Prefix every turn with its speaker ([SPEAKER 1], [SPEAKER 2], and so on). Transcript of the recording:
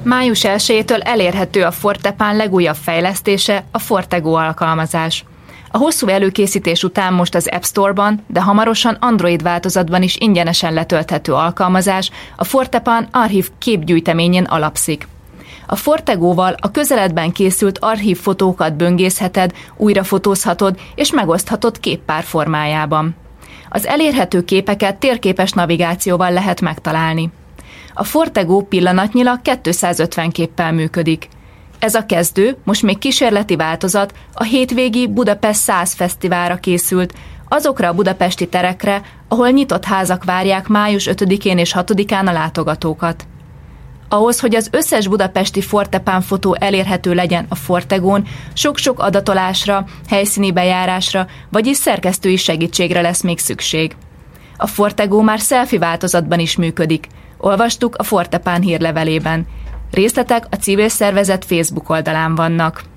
[SPEAKER 1] Május 1-től elérhető a Fortepán legújabb fejlesztése, a Fortego alkalmazás. A hosszú előkészítés után most az App Store-ban, de hamarosan Android változatban is ingyenesen letölthető alkalmazás a Fortepán archív képgyűjteményén alapszik. A Fortegóval a közeledben készült archív fotókat böngészheted, újrafotózhatod és megoszthatod képpár formájában. Az elérhető képeket térképes navigációval lehet megtalálni. A Fortego pillanatnyilag 250 képpel működik. Ez a kezdő, most még kísérleti változat a hétvégi Budapest 100 fesztiválra készült, azokra a budapesti terekre, ahol nyitott házak várják május 5-én és 6-án a látogatókat. Ahhoz, hogy az összes budapesti Fortepán fotó elérhető legyen a Fortegón, sok-sok adatolásra, helyszíni bejárásra, vagyis szerkesztői segítségre lesz még szükség. A Fortego már selfie változatban is működik. Olvastuk a Fortepán hírlevelében. Részletek a civil szervezet Facebook oldalán vannak.